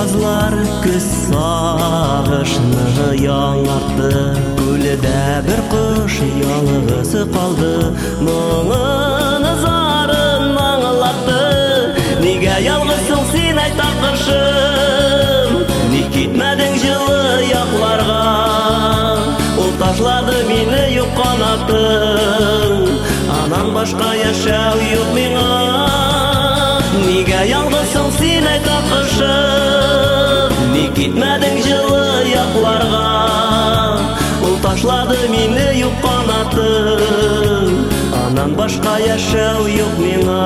Язлар көз сағышны яңартты, көлдә бер кош ялгызы калды, моңын зарын аңлатты. Нигә ялгызсың син, айта кышым, ник китмәдең җылы якларга? Ул ташлады мине юк канатың, анан башка яшәү юк миңа. Нигә ялгызсың син, айта кышым, ник китмәдең җылы якларга? Ул ташлады мине юк канатың, анан башка яшәү юк миңа.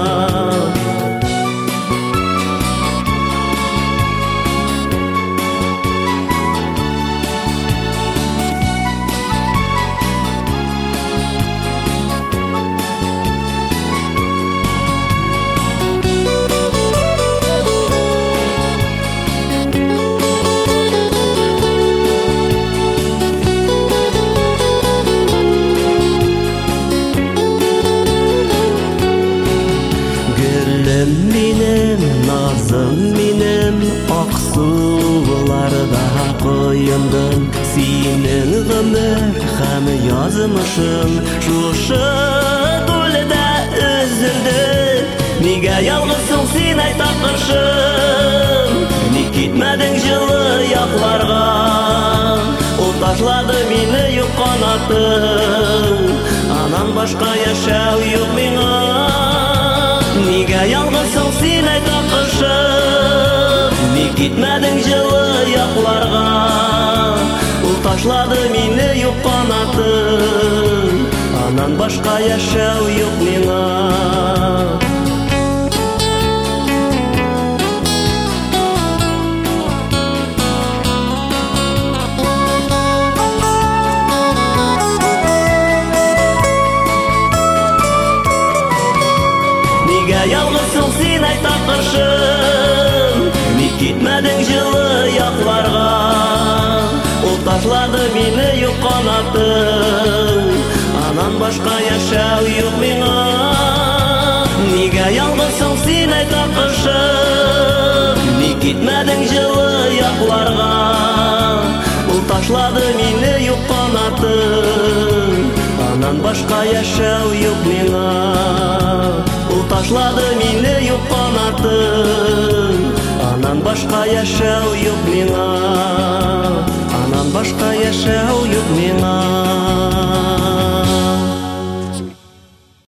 Минем, назым минем, аксуларда коендым. Синең гомер һәм язмышың шушы күлдә өзелде. Нигә ялгызсың син, айта кышым, ник китмәдең җылы якларга? Ул ташлады мине юк канатың, анан башка яшәү юк миңа. Нигә ялгызсың син, айта кышым, ник китмәдең җылы якларга? Ул ташлады мине юк канатың, анан башка яшәү юк миңа. Нигә ялгызсың син, айта кышым, ник китмәдең җылы якларга? Ул ташлады мине юк канатың, анан башка яшәү юк миңа. Нигә ялгызсың син, айта кышым, ник китмәдең җылы якларга? Ул ташлады мине юк канатың, анан башка яшәү юк миңа. Ул ташлады мине юк канатың, анан башка яшәү юк миңа.